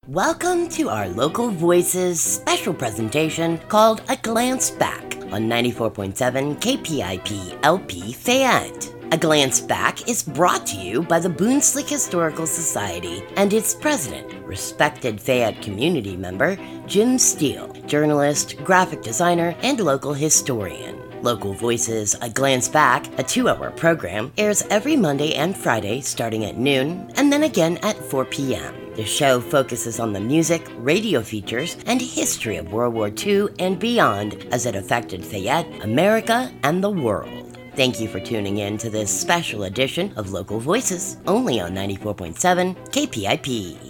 Welcome to our Local Voices special presentation called A Glance Back on 94.7 KPIP LP Fayette. A Glance Back is brought to you by the Boonslick Historical Society and its president, respected Fayette community member Jim Steele, journalist, graphic designer, and local historian. Local Voices A Glance Back, a 2-hour program, airs every Monday and Friday starting at noon and then again at 4 p.m. The show focuses on the music, radio features, and history of World War II and beyond as it affected Fayette, America, and the world. Thank you for tuning in to this special edition of Local Voices, only on 94.7 KPIP.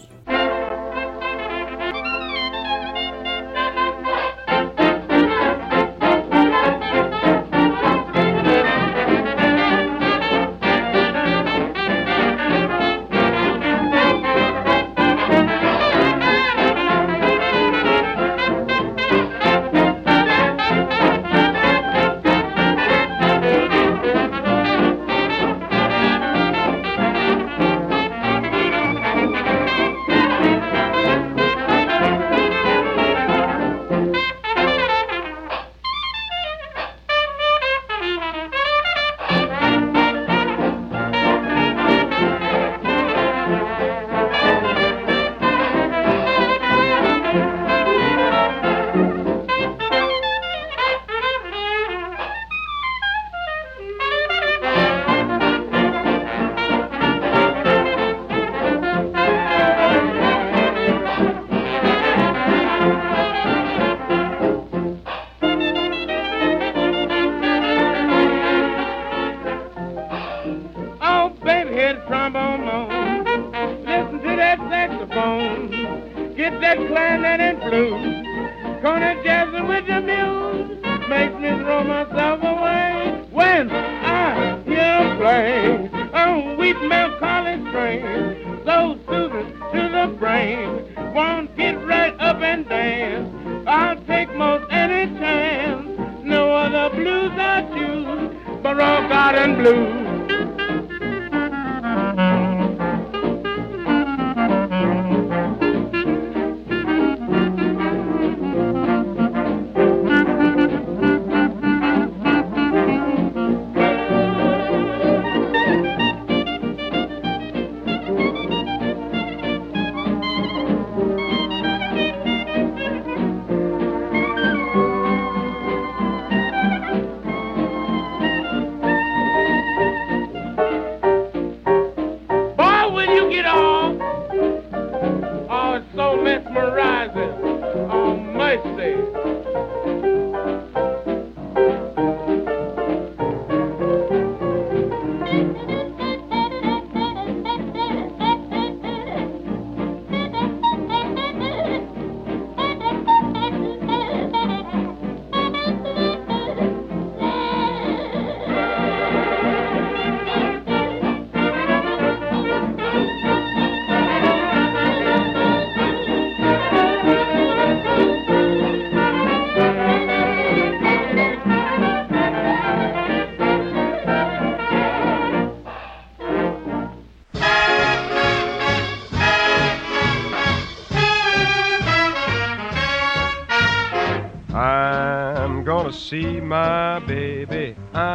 See my baby,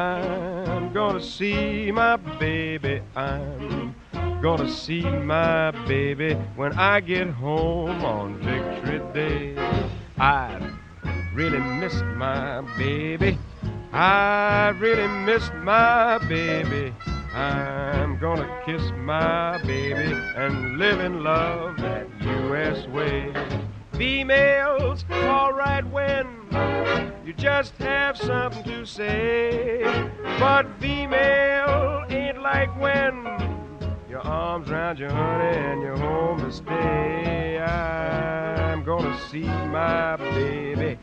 I'm gonna see my baby, I'm gonna see my baby when I get home on Victory Day. I've really missed my baby, I really missed my baby. I'm gonna kiss my baby and live in love that U.S. way. Females, all right when you just have something to say, but female ain't like when your arms around your honey and you're home to stay. I'm gonna see my baby,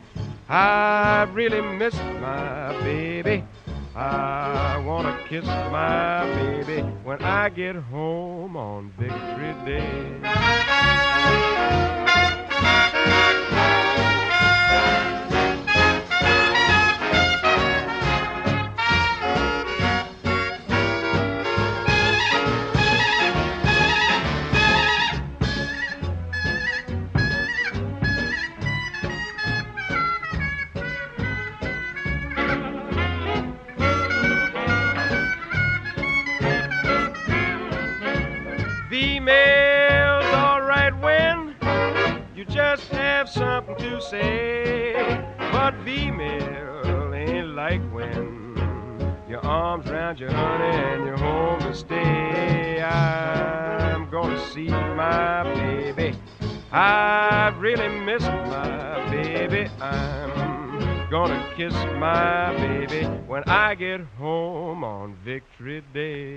I really miss my baby. I wanna kiss my baby when I get home on Victory Day. you just have something to say. But female ain't like when your arms round your honey and you're home to stay. I'm gonna see my baby. I've really missed my baby. I'm gonna kiss my baby when I get home on Victory Day.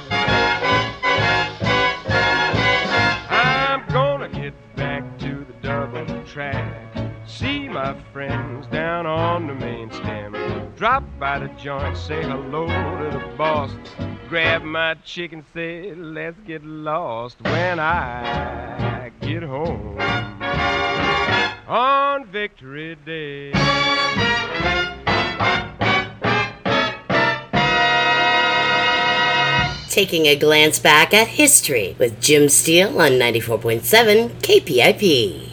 I'm gonna get back to the double track, see my friends down on the main stem, drop by the joint, say hello to the boss, grab my chicken, say let's get lost when I get home on Victory Day. Taking a glance back at history with Jim Steele on 94.7 KPIP.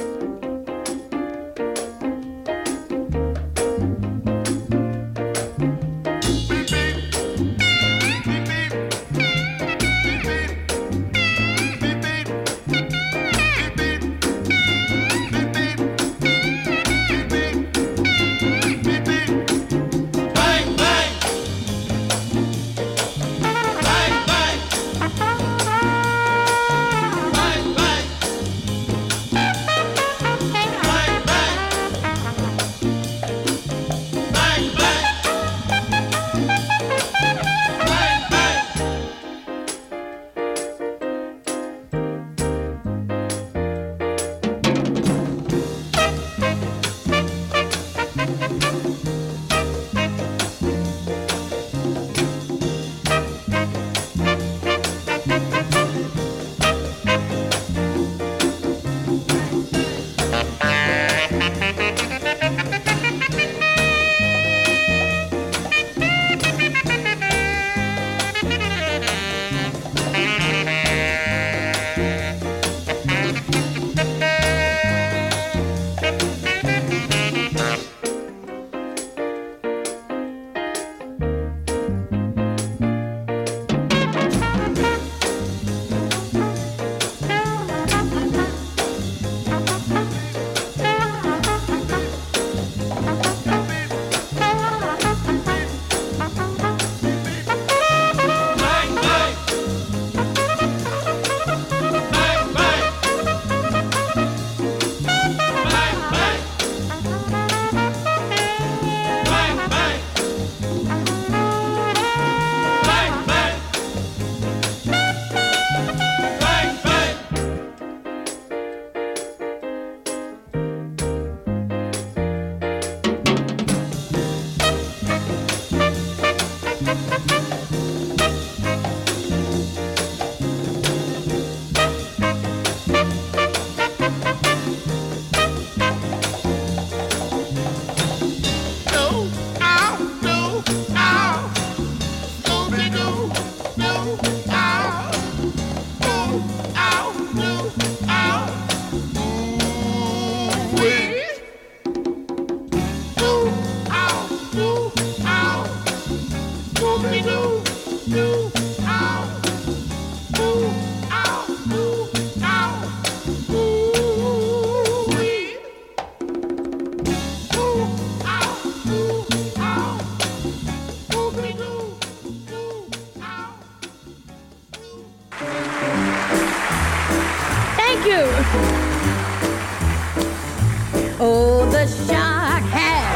Oh, the shark has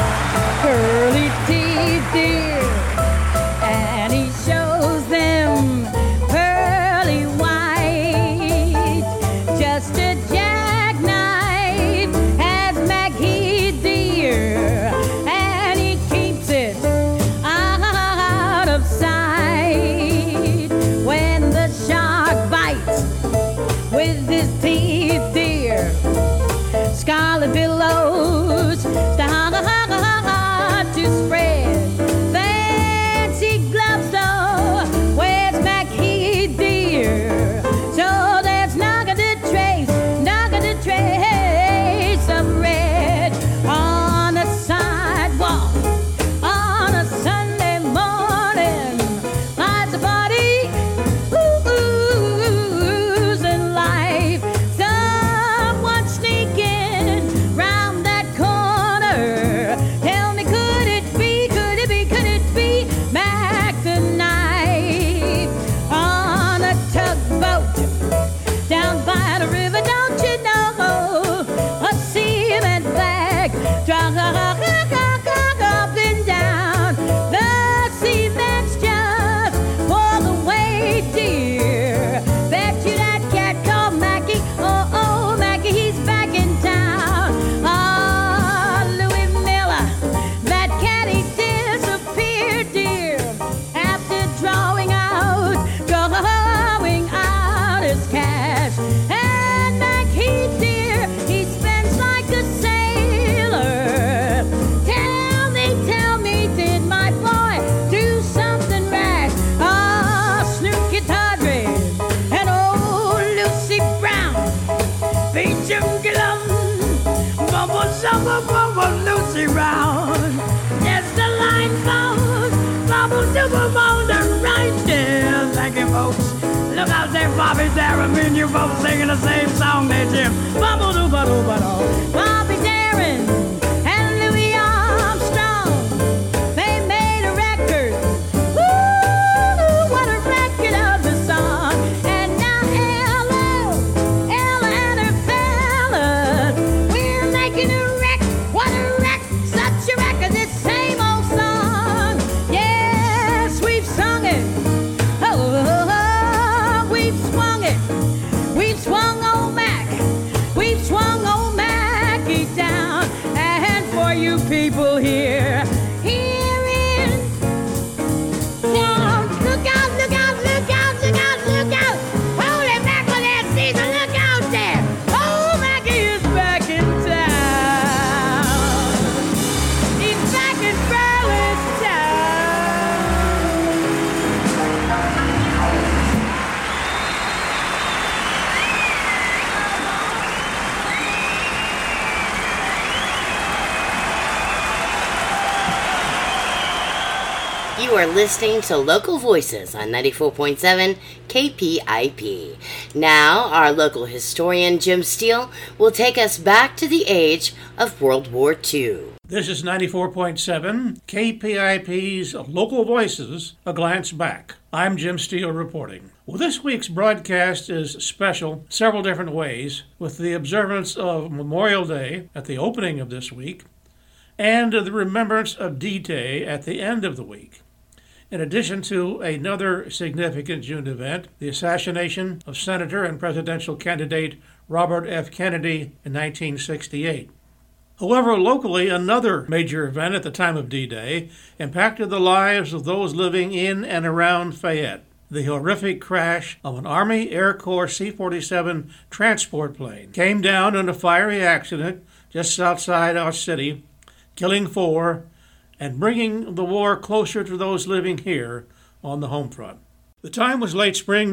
pearly teeth, dear, and he shows them pearly white. Just a jackknife has Maggie, dear, and he keeps it out of sight. When the shark bites with his teeth, dear, scarlet billows start to spread. Fancy gloves, though, where's Mackie, dear? So there's not gonna trace of red on a sidewalk on a Sunday morning. Life's a party, ooh, and life. Someone Bobby Darin, me and you both singing the same song there, Jim. Bubba-doo-ba-doo-ba-doo. Bobby Darin and Louis Armstrong, they made a record. Ooh, what a record of the song. And now Ella and her fellas, we're making a wreck. What a wreck, such a record, this same old song. Yes, we've sung it. Oh, we've swung it. We've swung old Mac. We've swung old Mackie down. And for you people here in town, look out, look out, look out, look out, look out. Holy mackerel, that Caesar, look out there. Old Mackie is back in town. He's back in Burle's You are listening to Local Voices on 94.7 KPIP. Now, our local historian Jim Steele will take us back to the age of World War II. This is 94.7 KPIP's Local Voices, A Glance Back. I'm Jim Steele reporting. Well, this week's broadcast is special several different ways, with the observance of Memorial Day at the opening of this week, and the remembrance of D-Day at the end of the week. In addition to another significant June event, the assassination of Senator and presidential candidate Robert F. Kennedy in 1968. However, locally, another major event at the time of D-Day impacted the lives of those living in and around Fayette. The horrific crash of an Army Air Corps C-47 transport plane came down in a fiery accident just outside our city, killing 4 and bringing the war closer to those living here on the home front. The time was late spring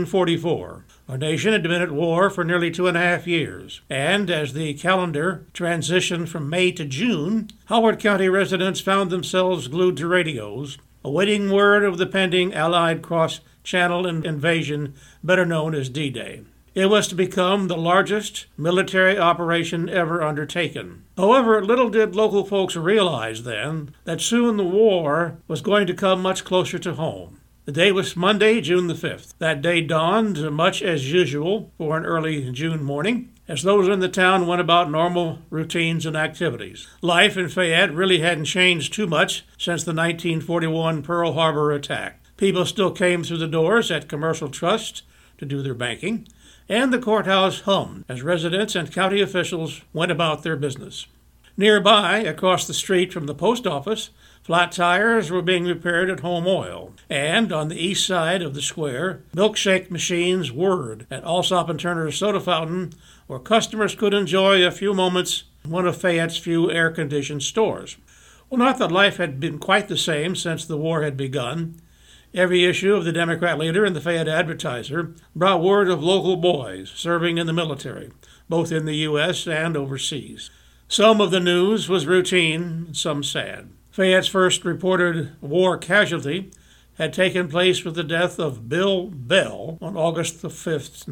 1944. Our nation had been at war for nearly 2.5 years, and as the calendar transitioned from May to June, Howard County residents found themselves glued to radios, awaiting word of the pending Allied cross-channel invasion, better known as D-Day. It was to become the largest military operation ever undertaken. However, little did local folks realize then that soon the war was going to come much closer to home. The day was Monday, June the 5th. That day dawned much as usual for an early June morning, as those in the town went about normal routines and activities. Life in Fayette really hadn't changed too much since the 1941 Pearl Harbor attack. People still came through the doors at Commercial Trust to do their banking, and the courthouse hummed as residents and county officials went about their business. Nearby, across the street from the post office, flat tires were being repaired at Home Oil. And on the east side of the square, milkshake machines whirred at Alsop and Turner's soda fountain, where customers could enjoy a few moments in one of Fayette's few air-conditioned stores. Well, not that life had been quite the same since the war had begun. Every issue of the Democrat Leader and the Fayette Advertiser brought word of local boys serving in the military, both in the U.S. and overseas. Some of the news was routine, some sad. Fayette's first reported war casualty had taken place with the death of Bill Bell on August the 5th,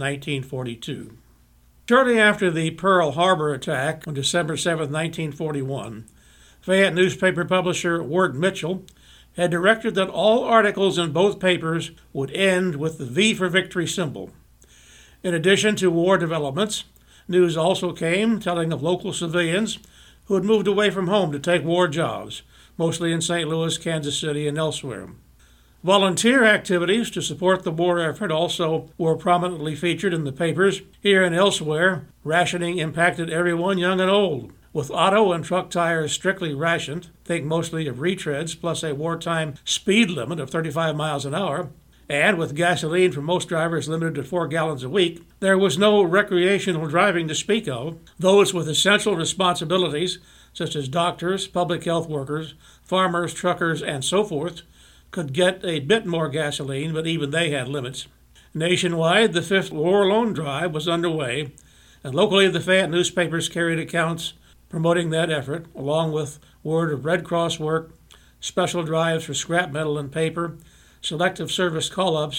1942. Shortly after the Pearl Harbor attack on December 7, 1941, Fayette newspaper publisher Wirt Mitchell had directed that all articles in both papers would end with the V for Victory symbol. In addition to war developments, news also came telling of local civilians who had moved away from home to take war jobs, mostly in St. Louis, Kansas City, and elsewhere. Volunteer activities to support the war effort also were prominently featured in the papers. Here and elsewhere, rationing impacted everyone, young and old. With auto and truck tires strictly rationed, think mostly of retreads plus a wartime speed limit of 35 miles an hour, and with gasoline for most drivers limited to 4 gallons a week, there was no recreational driving to speak of. Those with essential responsibilities, such as doctors, public health workers, farmers, truckers, and so forth, could get a bit more gasoline, but even they had limits. Nationwide, the 5th War Loan Drive was underway, and locally the Fayette newspapers carried accounts promoting that effort, along with word of Red Cross work, special drives for scrap metal and paper, selective service call-ups,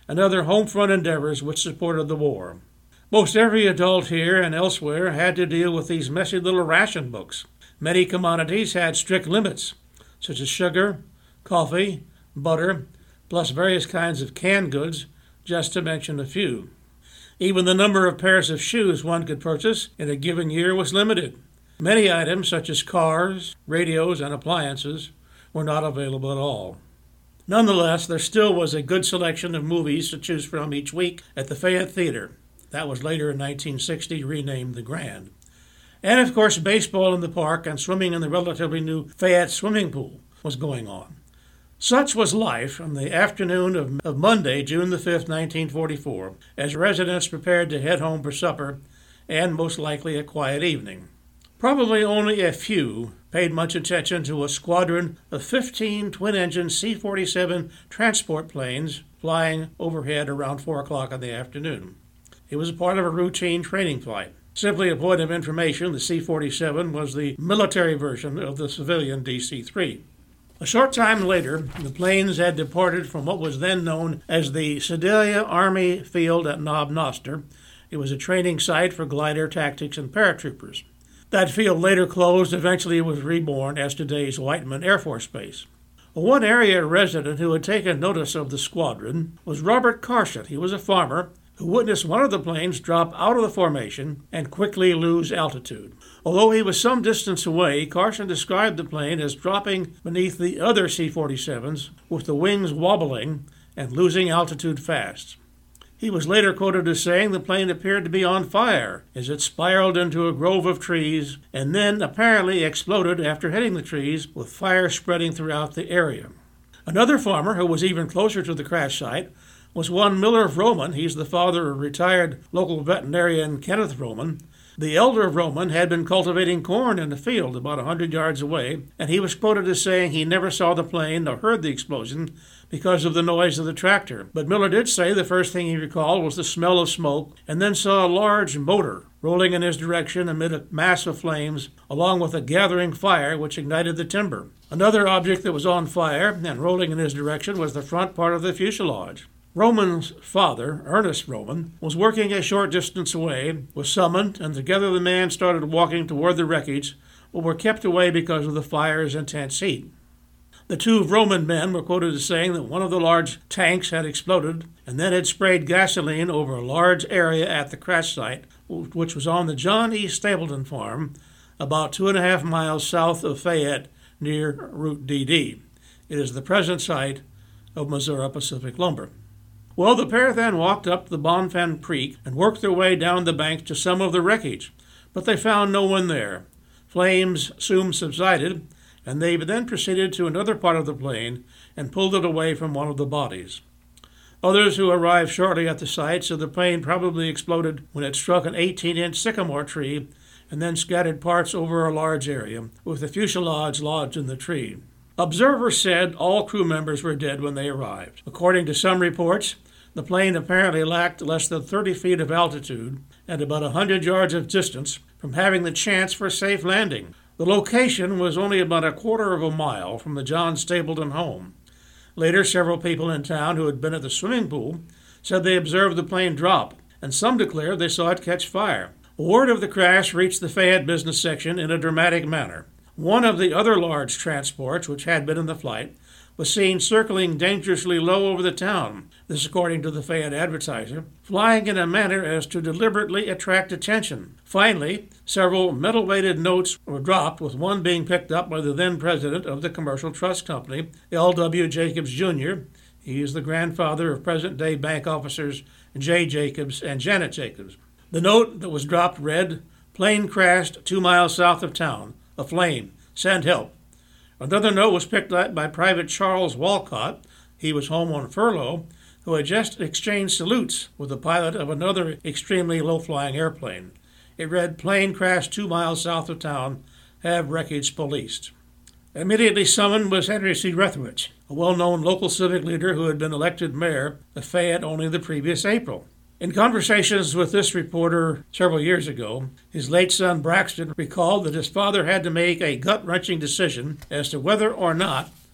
and other home front endeavors which supported the war. Most every adult here and elsewhere had to deal with these messy little ration books. Many commodities had strict limits, such as sugar, coffee, butter, plus various kinds of canned goods, just to mention a few. Even the number of pairs of shoes one could purchase in a given year was limited. Many items, such as cars, radios, and appliances, were not available at all. Nonetheless, there still was a good selection of movies to choose from each week at the Fayette Theater. That was later in 1960 renamed the Grand. And of course, baseball in the park and swimming in the relatively new Fayette swimming pool was going on. Such was life on the afternoon of Monday, June the 5th, 1944, as residents prepared to head home for supper and most likely a quiet evening. Probably only a few paid much attention to a squadron of 15 twin-engine C-47 transport planes flying overhead around 4 o'clock in the afternoon. It was a part of a routine training flight. Simply a point of information, the C-47 was the military version of the civilian DC-3. A short time later, the planes had departed from what was then known as the Sedalia Army Field at Knob Noster. It was a training site for glider tactics and paratroopers. That field later closed. Eventually it was reborn as today's Whiteman Air Force Base. One area resident who had taken notice of the squadron was Robert Carson. He was a farmer who witnessed one of the planes drop out of the formation and quickly lose altitude. Although he was some distance away, Carson described the plane as dropping beneath the other C-47s with the wings wobbling and losing altitude fast. He was later quoted as saying the plane appeared to be on fire as it spiraled into a grove of trees and then apparently exploded after hitting the trees, with fire spreading throughout the area. Another farmer who was even closer to the crash site was one Miller Vroman. He's the father of retired local veterinarian Kenneth Vroman. The elder Vroman had been cultivating corn in the field about 100 yards away, and he was quoted as saying he never saw the plane nor heard the explosion because of the noise of the tractor. But Miller did say the first thing he recalled was the smell of smoke, and then saw a large motor rolling in his direction amid a mass of flames, along with a gathering fire which ignited the timber. Another object that was on fire and rolling in his direction was the front part of the fuselage. Vroman's father, Ernest Vroman, was working a short distance away, was summoned, and together the man started walking toward the wreckage, but were kept away because of the fire's intense heat. The two Vroman men were quoted as saying that one of the large tanks had exploded and then had sprayed gasoline over a large area at the crash site, which was on the John E. Stapleton farm, about 2.5 miles south of Fayette, near Route DD. It is the present site of Missouri Pacific Lumber. Well, the pair then walked up the Bonfim Creek and worked their way down the banks to some of the wreckage, but they found no one there. Flames soon subsided, and they then proceeded to another part of the plane and pulled it away from one of the bodies. Others who arrived shortly at the site said the plane probably exploded when it struck an 18-inch sycamore tree and then scattered parts over a large area, with the fuselage lodged in the tree. Observers said all crew members were dead when they arrived. According to some reports, the plane apparently lacked less than 30 feet of altitude and about 100 yards of distance from having the chance for a safe landing. The location was only about 1/4 mile from the John Stapleton home. Later, several people in town who had been at the swimming pool said they observed the plane drop, and some declared they saw it catch fire. Word of the crash reached the Fayette business section in a dramatic manner. One of the other large transports, which had been in the flight, was seen circling dangerously low over the town, this according to the Fayette Advertiser, flying in a manner as to deliberately attract attention. Finally, several metal-weighted notes were dropped, with one being picked up by the then president of the Commercial Trust Company, L.W. Jacobs, Jr. He is the grandfather of present-day bank officers J. Jacobs and Janet Jacobs. The note that was dropped read, "Plane crashed 2 miles south of town. Aflame. Send help." Another note was picked up by Private Charles Walcott. He was home on furlough, who had just exchanged salutes with the pilot of another extremely low-flying airplane. It read, "Plane crashed 2 miles south of town. Have wreckage policed." Immediately summoned was Henry C. Rethwich, a well-known local civic leader who had been elected mayor of Fayette only the previous April. In conversations with this reporter several years ago, his late son Braxton recalled that his father had to make a gut-wrenching decision as to whether or not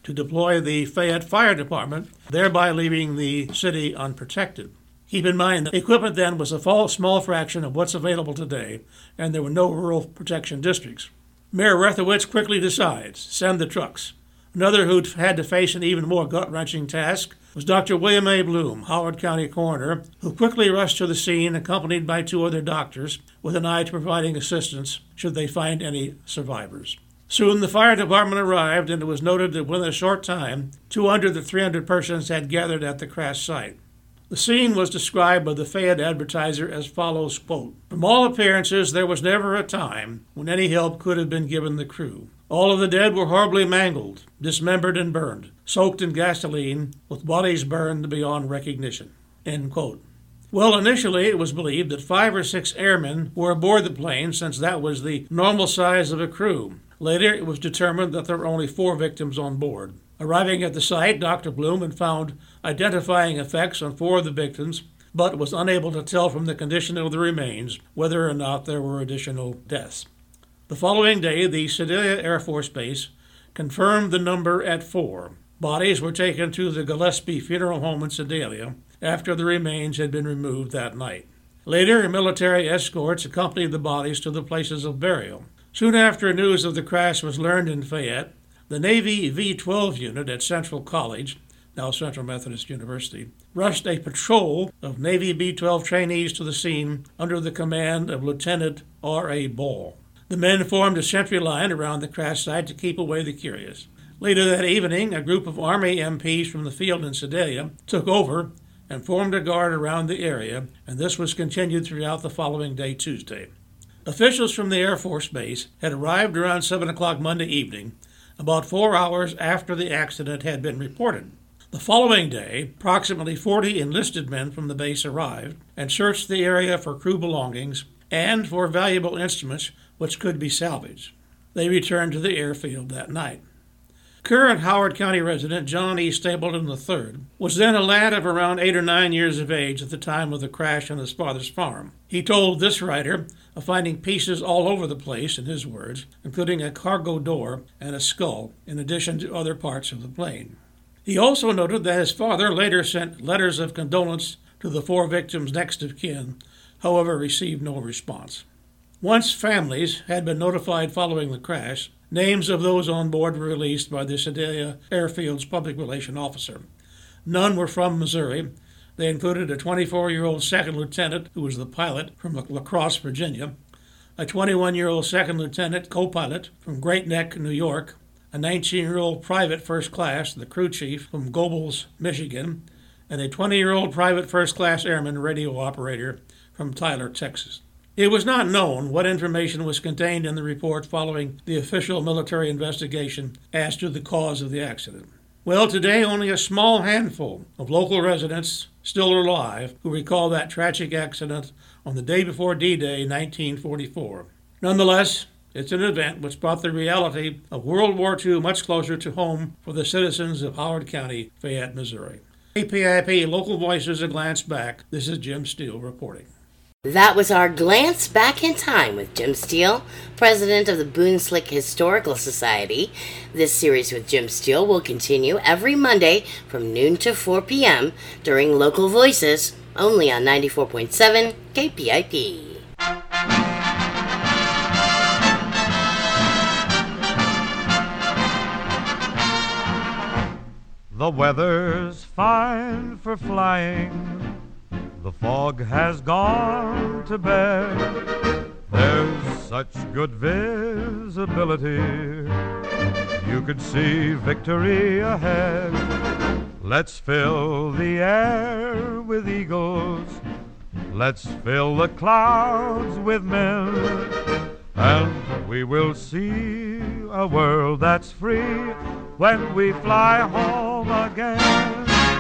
to deploy the Fayette Fire Department, thereby leaving the city unprotected. Keep in mind, the equipment then was a small fraction of what's available today, and there were no rural protection districts. Mayor Rethowitz quickly decides, send the trucks. Another who had to face an even more gut-wrenching task was Dr. William A. Bloom, Howard County coroner, who quickly rushed to the scene accompanied by 2 other doctors with an eye to providing assistance should they find any survivors. Soon the fire department arrived, and it was noted that within a short time, 200 to 300 persons had gathered at the crash site. The scene was described by the Fayette Advertiser as follows, quote, "From all appearances, there was never a time when any help could have been given the crew. All of the dead were horribly mangled, dismembered and burned, soaked in gasoline, with bodies burned beyond recognition." End quote. Well, initially it was believed that 5 or 6 airmen were aboard the plane, since that was the normal size of a crew. Later, it was determined that there were only 4 victims on board. Arriving at the site, Dr. Bloom had found identifying effects on 4 of the victims, but was unable to tell from the condition of the remains whether or not there were additional deaths. The following day, the Sedalia Air Force Base confirmed the number at 4. Bodies were taken to the Gillespie Funeral Home in Sedalia after the remains had been removed that night. Later, military escorts accompanied the bodies to the places of burial. Soon after news of the crash was learned in Fayette, the Navy V-12 unit at Central College, now Central Methodist University, rushed a patrol of Navy B-12 trainees to the scene under the command of Lieutenant R.A. Ball. The men formed a sentry line around the crash site to keep away the curious. Later that evening, a group of Army MPs from the field in Sedalia took over and formed a guard around the area, and this was continued throughout the following day, Tuesday. Officials from the Air Force Base had arrived around 7 o'clock Monday evening, about 4 hours after the accident had been reported. The following day, approximately 40 enlisted men from the base arrived and searched the area for crew belongings and for valuable instruments which could be salvaged. They returned to the airfield that night. Current Howard County resident John E. Stapleton III was then a lad of around 8 or 9 years of age at the time of the crash on his father's farm. He told this writer of finding pieces all over the place, in his words, including a cargo door and a skull, in addition to other parts of the plane. He also noted that his father later sent letters of condolence to the 4 victims' next of kin, however received no response. Once families had been notified following the crash, names of those on board were released by the Sedalia Airfield's public relations officer. None were from Missouri. They included a 24-year-old second lieutenant who was the pilot from La Crosse, Virginia, a 21-year-old second lieutenant co-pilot from Great Neck, New York, a 19-year-old private first class, the crew chief from Gobles, Michigan, and a 20-year-old private first class airman radio operator from Tyler, Texas. It was not known what information was contained in the report following the official military investigation as to the cause of the accident. Well, today only a small handful of local residents still alive who recall that tragic accident on the day before D-Day, 1944. Nonetheless, it's an event which brought the reality of World War II much closer to home for the citizens of Howard County, Fayette, Missouri. KPIP Local Voices, A Glance Back. This is Jim Steele reporting. That was our glance back in time with Jim Steele, president of the Boone Slick Historical Society. This series with Jim Steele will continue every Monday from noon to 4 p.m. during Local Voices, only on 94.7 KPIP. The weather's fine for flying. The fog has gone to bed. There's such good visibility. You could see victory ahead. Let's fill the air with eagles. Let's fill the clouds with men. And we will see a world that's free when we fly home again.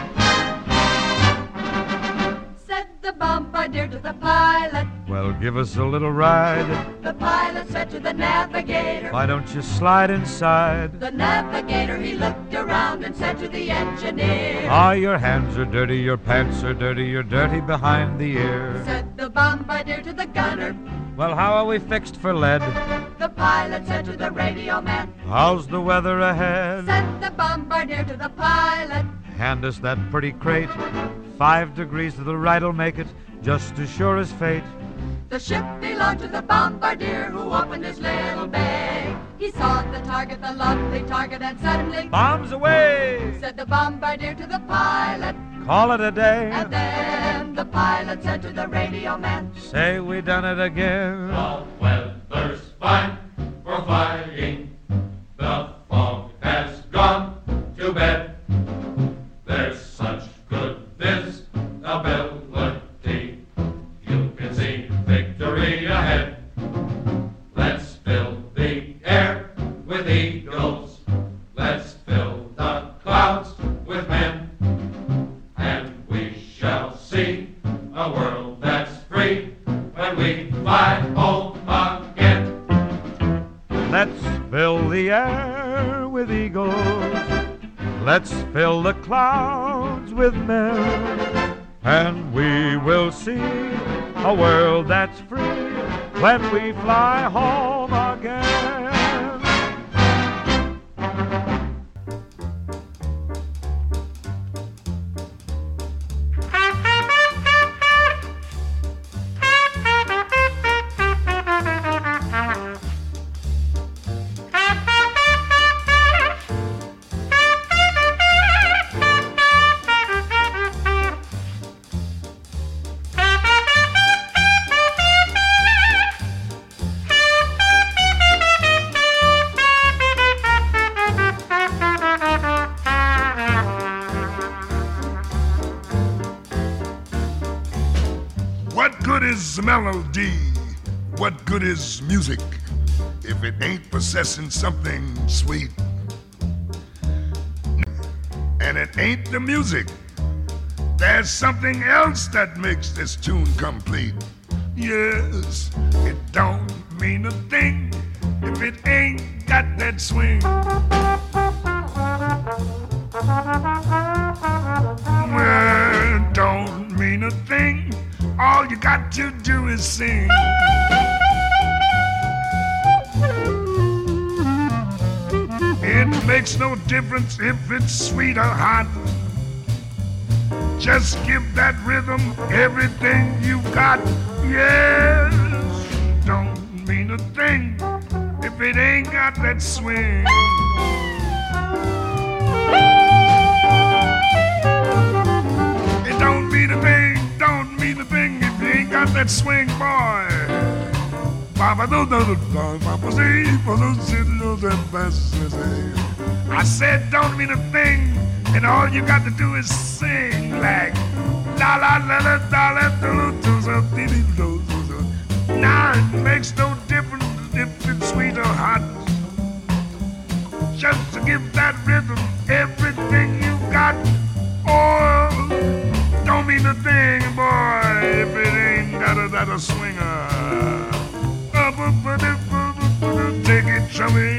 The bombardier to the pilot. Well, give us a little ride. The pilot said to the navigator, why don't you slide inside? The navigator, he looked around and said to the engineer, Ah, your hands are dirty, your pants are dirty, you're dirty behind the ear. Said the bombardier to the gunner, well, how are we fixed for lead? The The pilot said to the radio man, how's the weather ahead? Said the bombardier to the pilot, hand us that pretty crate. 5 degrees to the right'll make it, just as sure as fate. the ship belonged to the bombardier who opened his little bag. He saw the target, the lovely target, and suddenly, Bombs away! said the bombardier to the pilot. Call it a day. And then the pilot said to the radio man, Say we done it again. The weather's fine, we're flying. The fog has gone to bed. There's such good visibility. You can see victory ahead. Let's fill the air with eagles. Let's fill the clouds with men. And we shall see a world that's free when we fly home again. Let's fill the air with eagles. Let's fill the clouds with men. And we will see a world that's free when we fly home again. What good is melody? What good is music if it ain't possessing something sweet? And it ain't the music. There's something else that makes this tune complete. Yes, it don't mean a thing if it ain't got that swing. Well, it don't mean a thing. All you got to do is sing. It makes no difference if it's sweet or hot. Just give that rhythm everything you got. Yes, don't mean a thing if it ain't got that swing. It don't mean a thing, don't mean a thing if you ain't got that swing, boy. I said don't mean a thing, and all you got to do is sing like la la la la la la do do do do do do. Now it makes no difference if it's sweet or hot. Just to give that rhythm everything you got. Oh, don't mean a thing, boy, if it ain't got a swinger. Take it, chummy.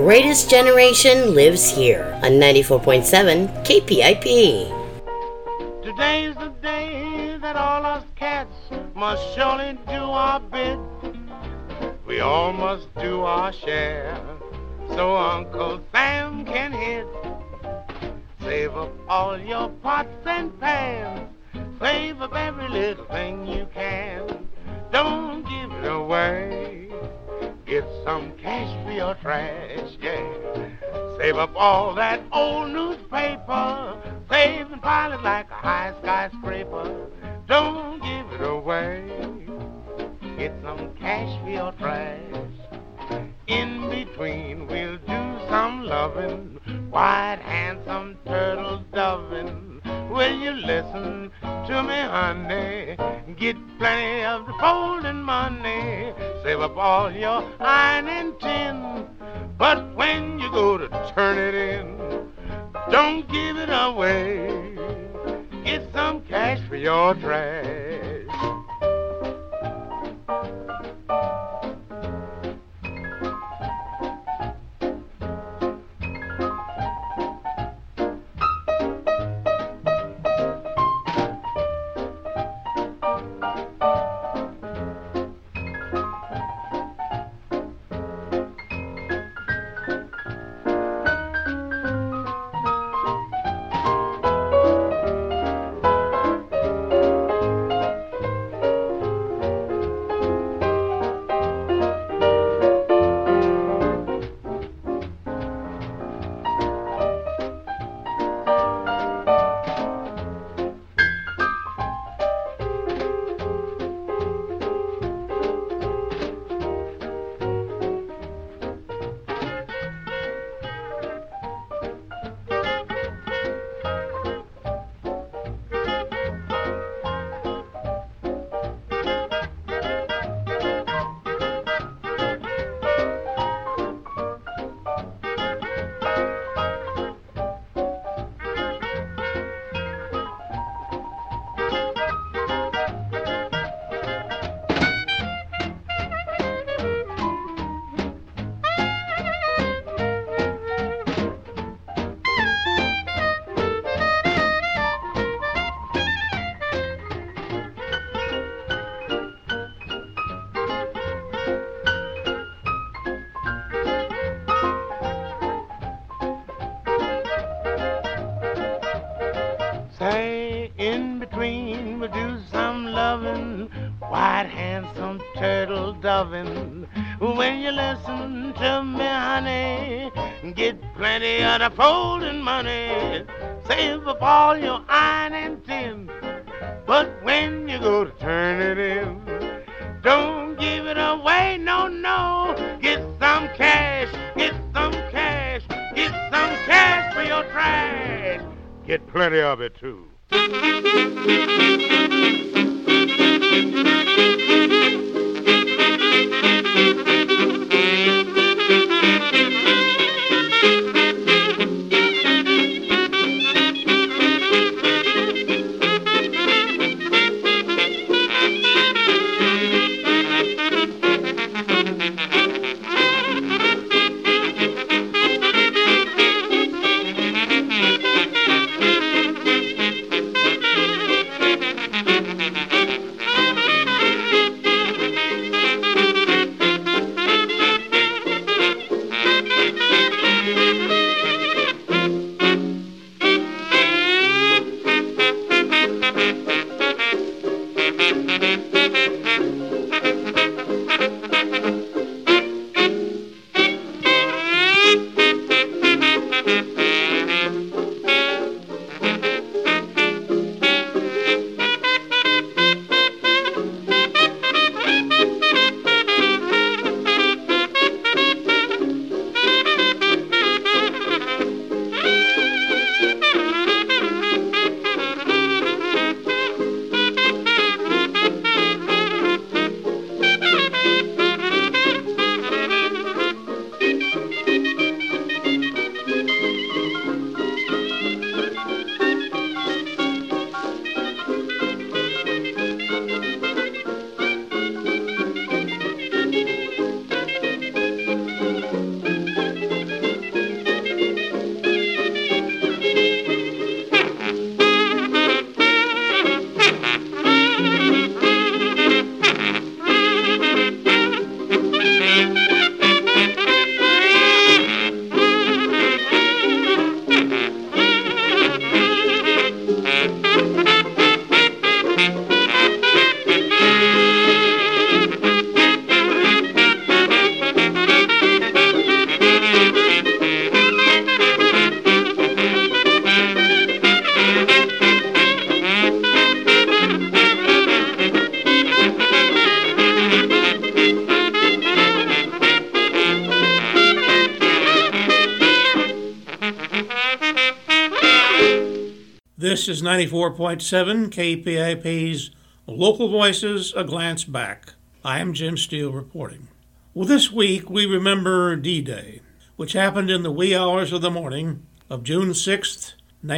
greatest generation lives here on 94.7 KPIP. Today's the day that all us cats must surely do our bit. We all must do our share so Uncle Sam can hit. Save up all your pots and pans, save up every little thing you can. Don't give it away. Get some cash for your trash, yeah. Save up all that old newspaper, save and pile it like a high skyscraper. Don't give it away. Get some cash for your trash. In between, we'll do some loving, white handsome turtle doving. Will you listen to me, honey? Get plenty of the folding money. Save up all your iron and tin. But when you go to turn it in, don't give it away. Get some cash for your trash. Say, in between we'll do some loving, white handsome turtle doving. When you listen to me, honey, get plenty of the folding money. Save up all your iron and tin. But when you go to turn it in, don't give it away, no, no. Get some cash, get some cash, get some cash for your trash. Get plenty of it, too. This is 94.7 KPIP's Local Voices, A Glance Back. I am Jim Steele reporting. Well, this week we remember D-Day, which happened in the wee hours of the morning of June 6th,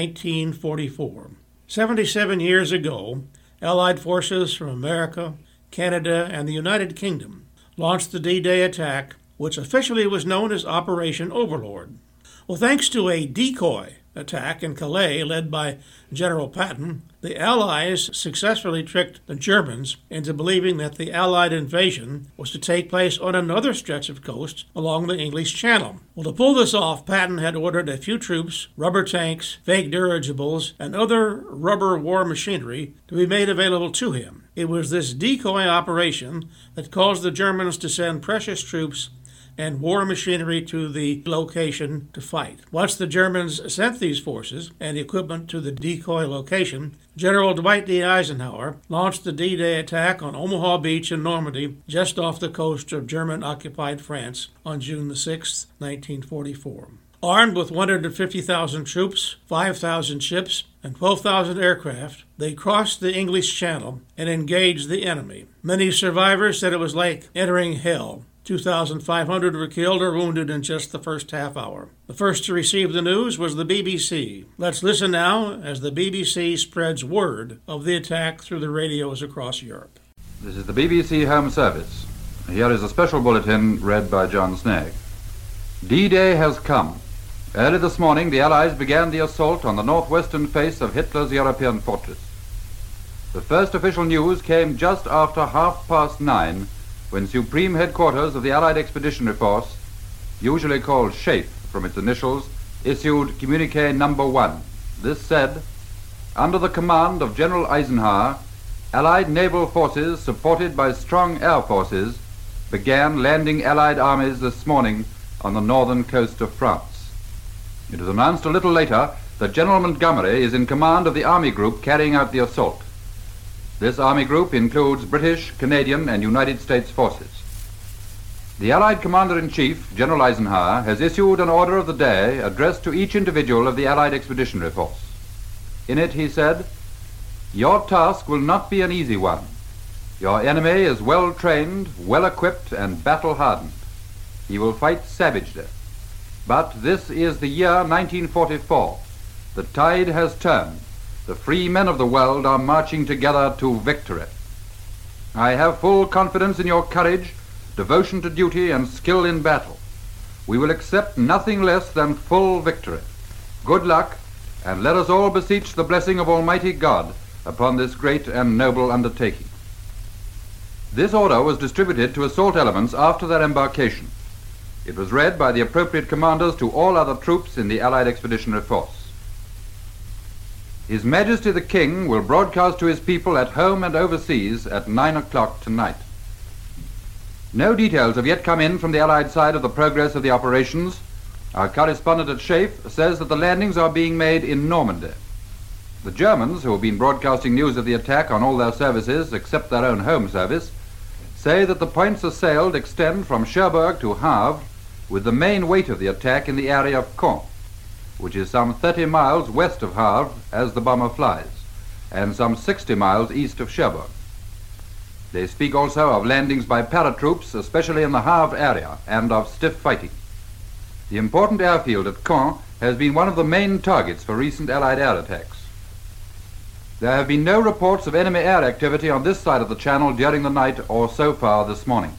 1944. 77 years ago, Allied forces from America, Canada, and the United Kingdom launched the D-Day attack, which officially was known as Operation Overlord. Well, thanks to a decoy attack in Calais led by General Patton, the Allies successfully tricked the Germans into believing that the Allied invasion was to take place on another stretch of coast along the English Channel. Well, to pull this off, Patton had ordered a few troops, rubber tanks, fake dirigibles, and other rubber war machinery to be made available to him. It was this decoy operation that caused the Germans to send precious troops and war machinery to the location to fight. Once the Germans sent these forces and equipment to the decoy location, General Dwight D. Eisenhower launched the D-Day attack on Omaha Beach in Normandy, just off the coast of German-occupied France, on June the 6th, 1944. Armed with 150,000 troops, 5,000 ships, and 12,000 aircraft, they crossed the English Channel and engaged the enemy. Many survivors said it was like entering hell. 2,500 were killed or wounded in just the first half hour. The first to receive the news was the BBC. Let's listen now as the BBC spreads word of the attack through the radios across Europe. This is the BBC Home Service. Here is a special bulletin read by John Snagg. D-Day has come. Early this morning, the Allies began the assault on the northwestern face of Hitler's European fortress. The first official news came just after 9:30, when Supreme Headquarters of the Allied Expeditionary Force, usually called SHAEF from its initials, issued Communiqué Number 1. This said, under the command of General Eisenhower, Allied naval forces supported by strong air forces began landing Allied armies this morning on the northern coast of France. It was announced a little later that General Montgomery is in command of the army group carrying out the assault. This army group includes British, Canadian, and United States forces. The Allied Commander-in-Chief, General Eisenhower, has issued an order of the day addressed to each individual of the Allied Expeditionary Force. In it, he said, "Your task will not be an easy one. Your enemy is well-trained, well-equipped, and battle-hardened. He will fight savagely. But this is the year 1944. The tide has turned. The free men of the world are marching together to victory. I have full confidence in your courage, devotion to duty, and skill in battle. We will accept nothing less than full victory. Good luck, and let us all beseech the blessing of Almighty God upon this great and noble undertaking." This order was distributed to assault elements after their embarkation. It was read by the appropriate commanders to all other troops in the Allied Expeditionary Force. His Majesty the King will broadcast to his people at home and overseas at 9 o'clock tonight. No details have yet come in from the Allied side of the progress of the operations. Our correspondent at SHAEF says that the landings are being made in Normandy. The Germans, who have been broadcasting news of the attack on all their services except their own home service, say that the points assailed extend from Cherbourg to Havre, with the main weight of the attack in the area of Caen, which is some 30 miles west of Havre as the bomber flies, and some 60 miles east of Cherbourg. They speak also of landings by paratroops, especially in the Havre area, and of stiff fighting. The important airfield at Caen has been one of the main targets for recent Allied air attacks. There have been no reports of enemy air activity on this side of the Channel during the night or so far this morning.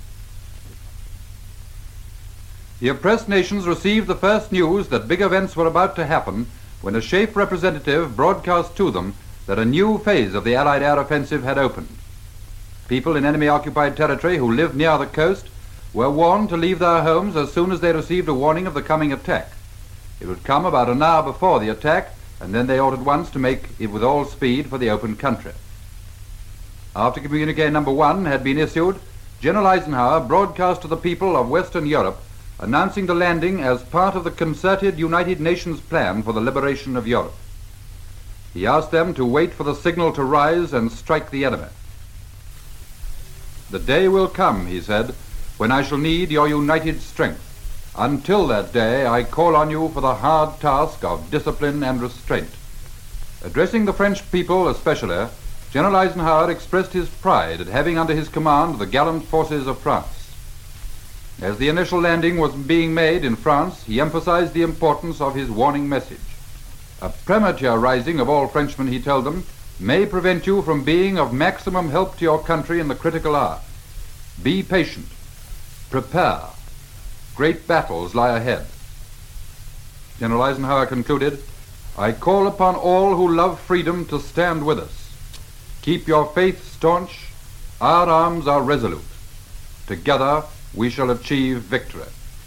The oppressed nations received the first news that big events were about to happen when a SHAEF representative broadcast to them that a new phase of the Allied air offensive had opened. People in enemy-occupied territory who lived near the coast were warned to leave their homes as soon as they received a warning of the coming attack. It would come about an hour before the attack, and then they ought at once to make it with all speed for the open country. After Communiqué Number 1 had been issued, General Eisenhower broadcast to the people of Western Europe announcing the landing as part of the concerted United Nations plan for the liberation of Europe. He asked them to wait for the signal to rise and strike the enemy. "The day will come," he said, "when I shall need your united strength. Until that day, I call on you for the hard task of discipline and restraint. Addressing the French people especially, General Eisenhower expressed his pride at having under his command the gallant forces of France. As the initial landing was being made in France, he emphasized the importance of his warning message. A premature rising of all Frenchmen, he told them, may prevent you from being of maximum help to your country in the critical hour. Be patient. Prepare. Great battles lie ahead. General Eisenhower concluded, I call upon all who love freedom to stand with us. Keep your faith staunch. Our arms are resolute. Together we shall achieve victory.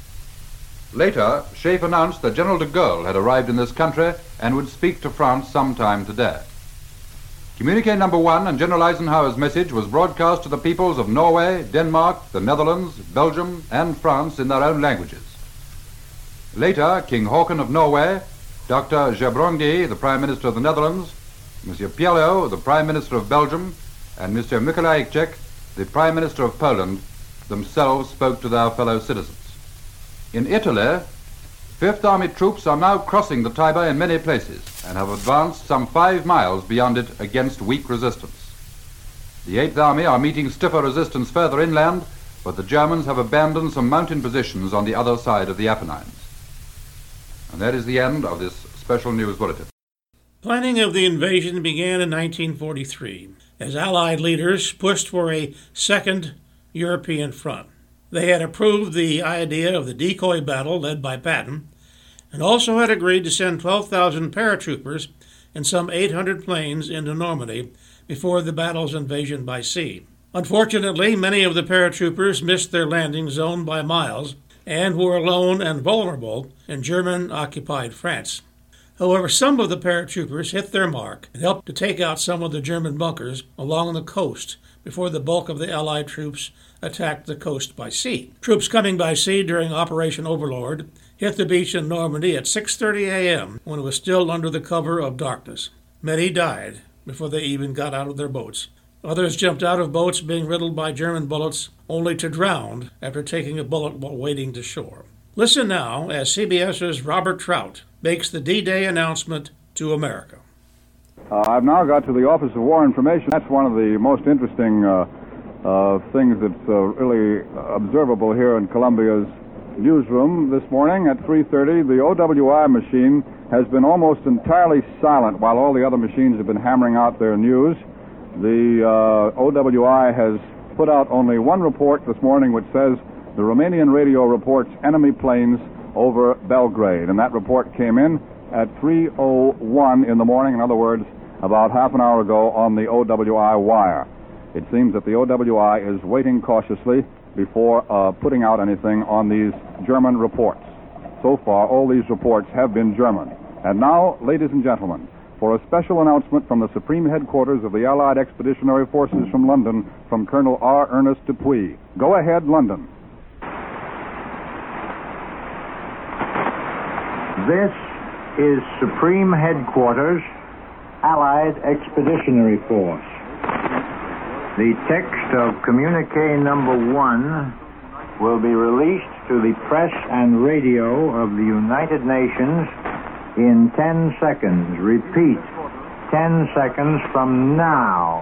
Later, Schaeff announced that General de Gaulle had arrived in this country and would speak to France sometime today. Communique number 1 and General Eisenhower's message was broadcast to the peoples of Norway, Denmark, the Netherlands, Belgium, and France in their own languages. Later, King Haakon of Norway, Dr. Gerbrandy, the Prime Minister of the Netherlands, Monsieur Piello, the Prime Minister of Belgium, and Monsieur Mikolajczyk, the Prime Minister of Poland, themselves spoke to their fellow citizens. In Italy, Fifth Army troops are now crossing the Tiber in many places and have advanced some 5 miles beyond it against weak resistance. The Eighth Army are meeting stiffer resistance further inland, but the Germans have abandoned some mountain positions on the other side of the Apennines. And that is the end of this special news bulletin. Planning of the invasion began in 1943 as Allied leaders pushed for a second European front. They had approved the idea of the decoy battle led by Patton and also had agreed to send 12,000 paratroopers and some 800 planes into Normandy before the battle's invasion by sea. Unfortunately, many of the paratroopers missed their landing zone by miles and were alone and vulnerable in German-occupied France. However, some of the paratroopers hit their mark and helped to take out some of the German bunkers along the coast before the bulk of the Allied troops attacked the coast by sea. Troops coming by sea during Operation Overlord hit the beach in Normandy at 6:30 a.m. when it was still under the cover of darkness. Many died before they even got out of their boats. Others jumped out of boats being riddled by German bullets, only to drown after taking a bullet while wading to shore. Listen now as CBS's Robert Trout makes the D-Day announcement to America. I've now got to the Office of War Information. That's one of the most interesting things that's really observable here in Columbia's newsroom this morning at 3:30. The OWI machine has been almost entirely silent while all the other machines have been hammering out their news. The OWI has put out only one report this morning which says the Romanian radio reports enemy planes over Belgrade, and that report came in at 3:01 in the morning, in other words, about half an hour ago on the OWI wire. It seems that the OWI is waiting cautiously before putting out anything on these German reports. So far, all these reports have been German. And now, ladies and gentlemen, for a special announcement from the Supreme Headquarters of the Allied Expeditionary Forces from London, from Colonel R. Ernest Dupuy. Go ahead, London. This is Supreme Headquarters, Allied Expeditionary Force. The text of communique number 1 will be released to the press and radio of the United Nations in 10 seconds. Repeat, 10 seconds from now.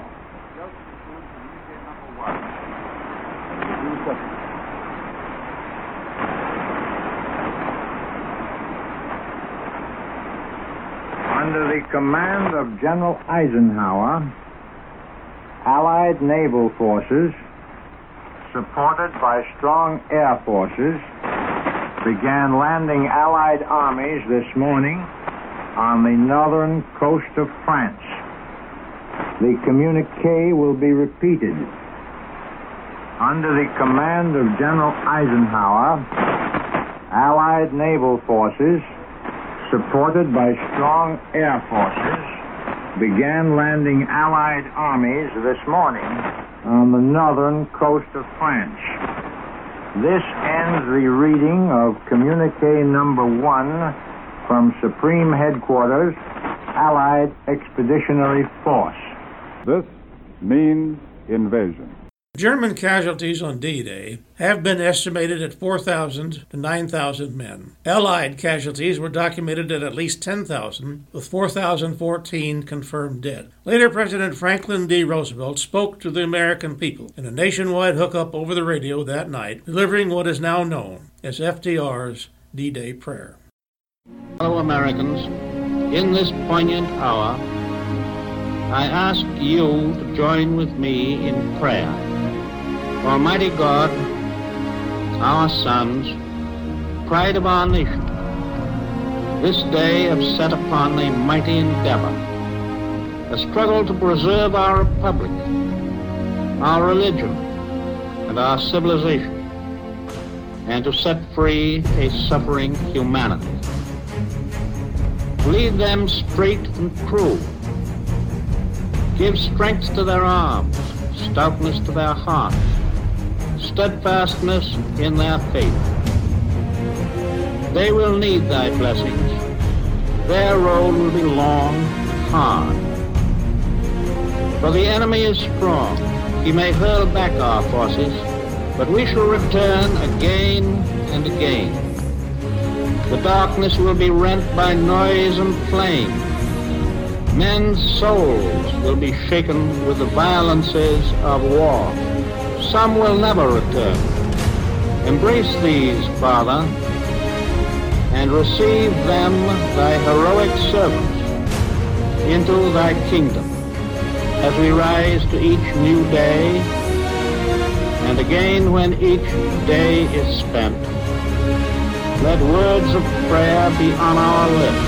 Under the command of General Eisenhower, Allied naval forces, supported by strong air forces, began landing Allied armies this morning on the northern coast of France. The communique will be repeated. Under the command of General Eisenhower, Allied naval forces, supported by strong air forces, began landing Allied armies this morning on the northern coast of France. This ends the reading of communique number 1 from Supreme Headquarters, Allied Expeditionary Force. This means invasion. German casualties on D-Day have been estimated at 4,000 to 9,000 men. Allied casualties were documented at least 10,000, with 4,014 confirmed dead. Later, President Franklin D. Roosevelt spoke to the American people in a nationwide hookup over the radio that night, delivering what is now known as FDR's D-Day prayer. Fellow Americans, in this poignant hour, I ask you to join with me in prayer. Almighty God, our sons, pride of our nation, this day have set upon a mighty endeavor, a struggle to preserve our republic, our religion, and our civilization, and to set free a suffering humanity. Lead them straight and true. Give strength to their arms, stoutness to their hearts, steadfastness in their faith. They will need thy blessings. Their road will be long, hard. For the enemy is strong. He may hurl back our forces, but we shall return again and again. The darkness will be rent by noise and flame. Men's souls will be shaken with the violences of war. Some will never return. Embrace these, Father, and receive them, thy heroic servants, into thy kingdom as we rise to each new day, and again when each day is spent, let words of prayer be on our lips.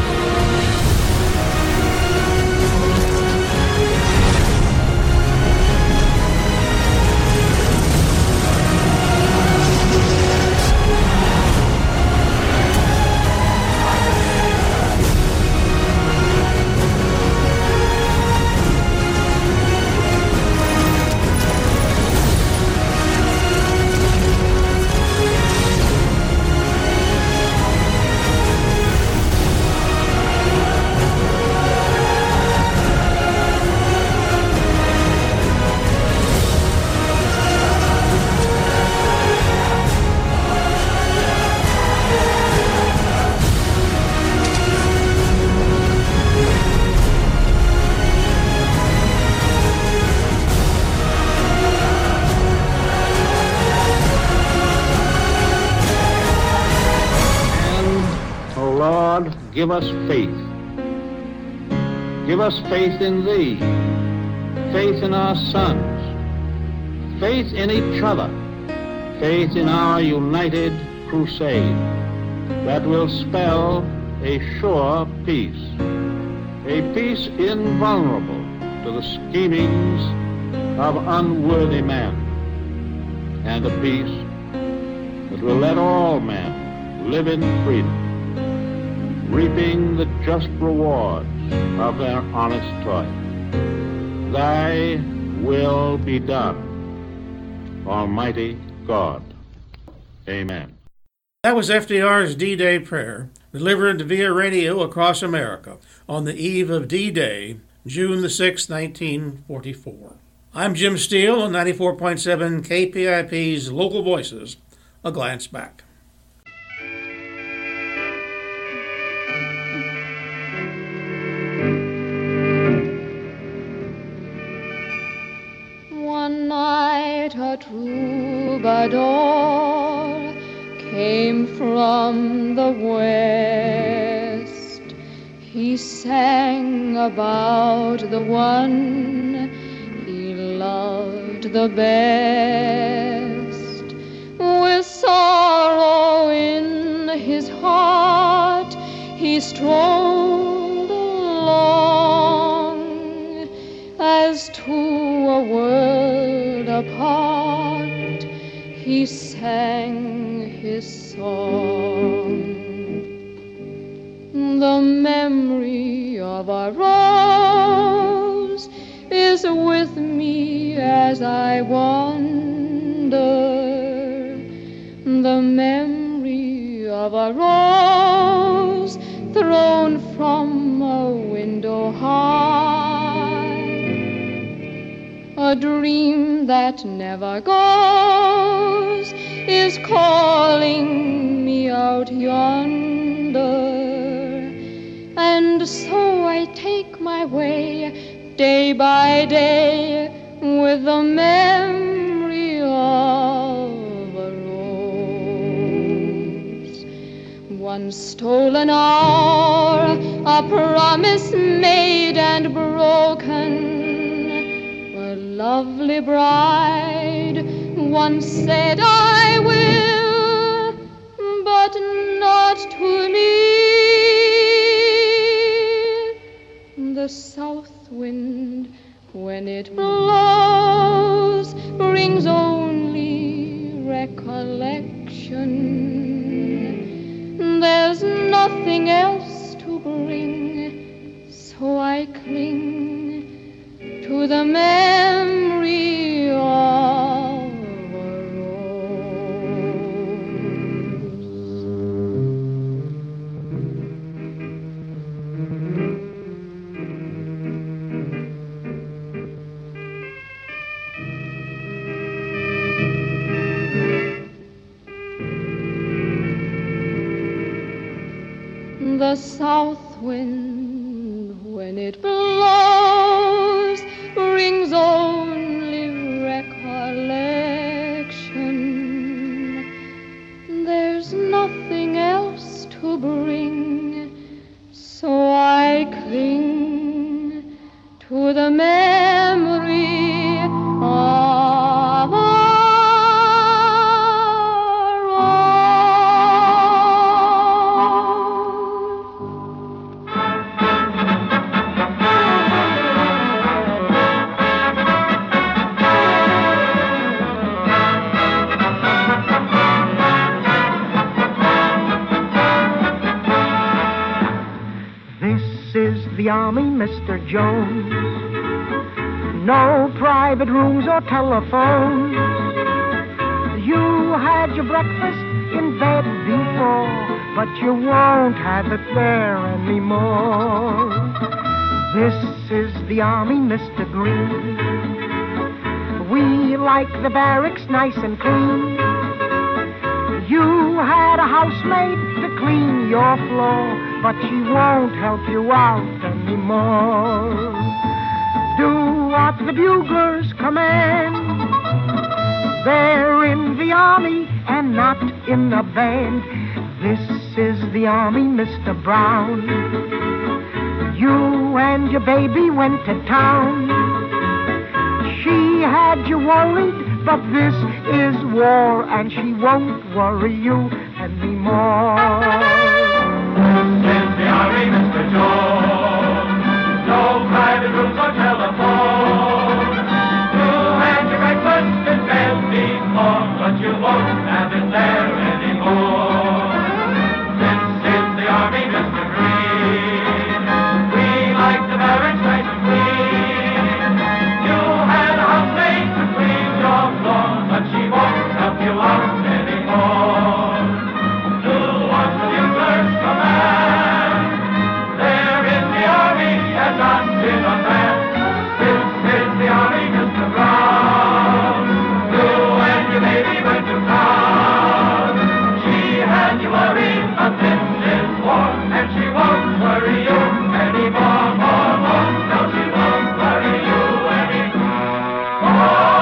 Give us faith. Give us faith in thee, faith in our sons, faith in each other, faith in our united crusade that will spell a sure peace, a peace invulnerable to the schemings of unworthy men, and a peace that will let all men live in freedom, reaping the just rewards of their honest toil. Thy will be done, Almighty God. Amen. That was FDR's D-Day prayer, delivered via radio across America on the eve of D-Day, June the 6th, 1944. I'm Jim Steele on 94.7 KPIP's Local Voices, A Glance Back. One night a troubadour came from the west. He sang about the one he loved the best. With sorrow in his heart, he strolled along as to a world apart he sang his song. The memory of a rose is with me as I wander. The memory of a rose thrown from a window high. A the dream that never goes is calling me out yonder. And so I take my way day by day with the memory of a rose. One stolen hour, a promise made and broken. A lovely bride once said I will, but not to me. The south wind, when it blows, brings only recollection. There's nothing else to bring, so I cling to the memory of a The south wind, when it blows, brings only recollection. There's nothing else to bring, so I cling to the memory of a the Army, Mr. Jones. No private rooms or telephones. You had your breakfast in bed before, but you won't have it there anymore. This is the Army, Mr. Green. We like the barracks nice and clean. You had a housemaid to clean your floor, but she won't help you out anymore. Do what the buglers command. They're in the Army and not in a band. This is the Army, Mr. Brown. You and your baby went to town. She had you worried, but this is war, and she won't worry you anymore. This is the Army, Mr. Jones. No private rooms or telephone. You had your breakfast in bed before, but you won't have it there anymore. This is the Army, Mr. Green. We like the barracks nice and clean. You had a housemaid to clean your floor, but she won't help you out anymore. Do what the buglers command. They're in the Army and not in a band. This is the Army, Mr. Brown. You and your baby went to town. She had you worried, but this is war, and she won't worry you anymore. More. No, she won't worry you anymore.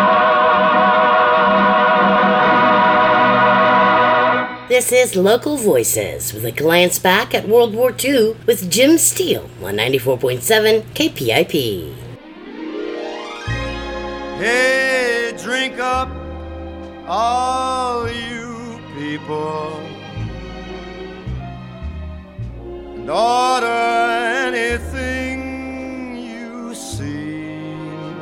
This is Local Voices with a glance back at World War II with Jim Steele on 94.7 KPIP. Hey, drink up, all you people, and order anything you see.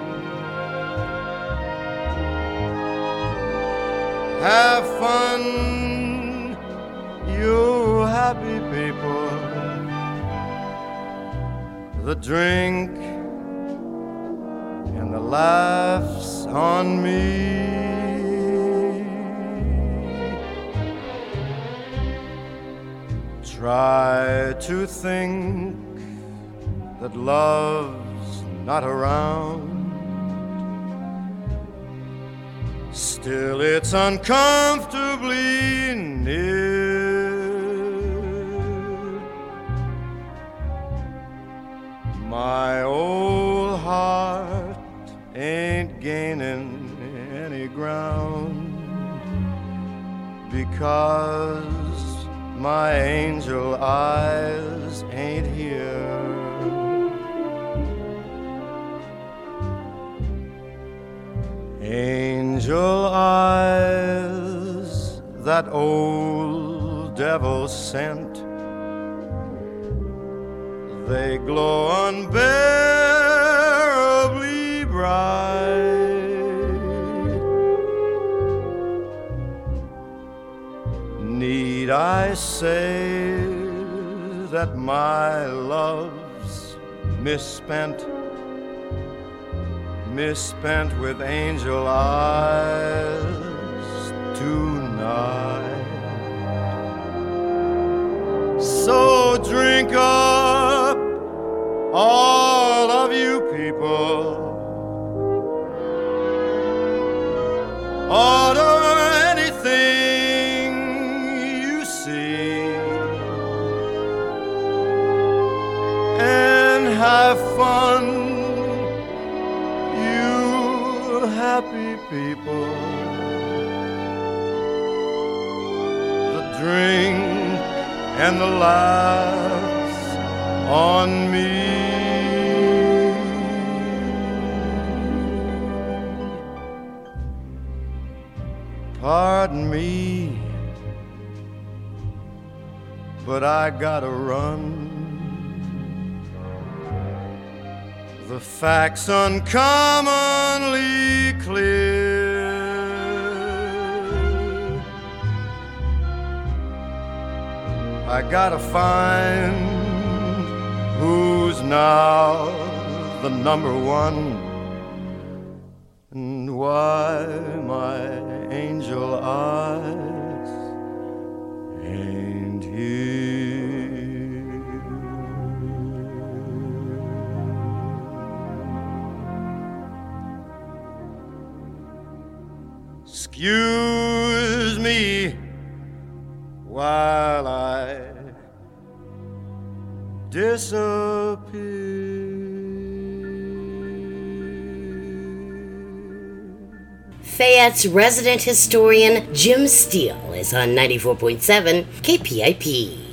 Have fun, you happy people. The drink and the laughs on me. Try to think that love's not around. still it's uncomfortably near. My old heart ain't gaining any ground because my angel eyes ain't here. Angel eyes that old devil sent, they glow unbearably bright. Need I say that my love's misspent with angel eyes tonight? So drink up, all of you people, order anything you see, and have fun, happy people. The drink and the laughs on me. Pardon me, but I gotta run. The facts uncommonly clear. I gotta find who's now the number one, and why my angel eyes ain't here. Excuse me while I disappear. Fayette's resident historian Jim Steele is on 94.7 KPIP.